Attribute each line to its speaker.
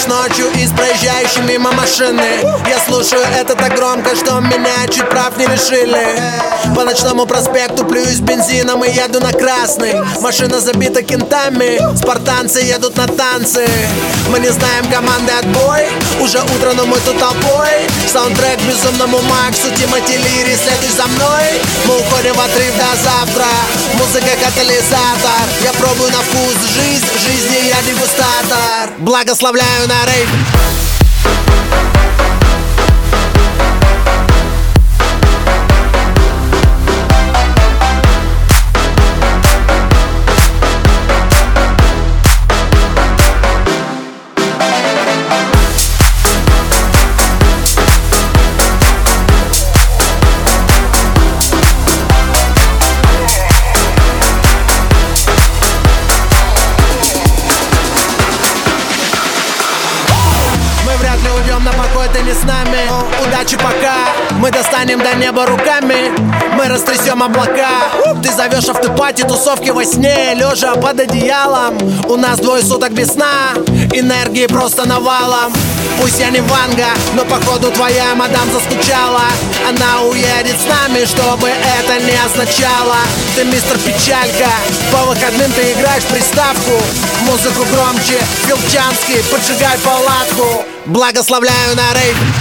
Speaker 1: Едешь ночью и с проезжающей мимо машины. Я слушаю это так громко, что меня чуть прав не лишили. По ночному проспекту плююсь бензином и еду на красный. Машина забита кентами, спартанцы едут на танцы. Мы не знаем команды отбой, уже утро, но мы тут толпой. Саундтрек безумному Максу, Тимати Лири, следуй за мной. Мы уходим в отрыв до завтра, музыка катализатор. Я пробую на вкус жизни я дегустатор. Благословляю на рейв. Вряд ли уйдем на покой, ты не с нами. Удачи пока, мы достанем до неба руками. Мы растрясем облака. Ты зовешь автопати, тусовки во сне, лежа под одеялом. У нас 2 суток без сна, энергии просто навалом. Пусть я не Ванга, но походу твоя мадам заскучала. Она уедет с нами, чтобы это не означало. Ты мистер Печалька, по выходным ты играешь приставку. Музыку громче, Филчанский, поджигай палатку. Благословляю на рейв.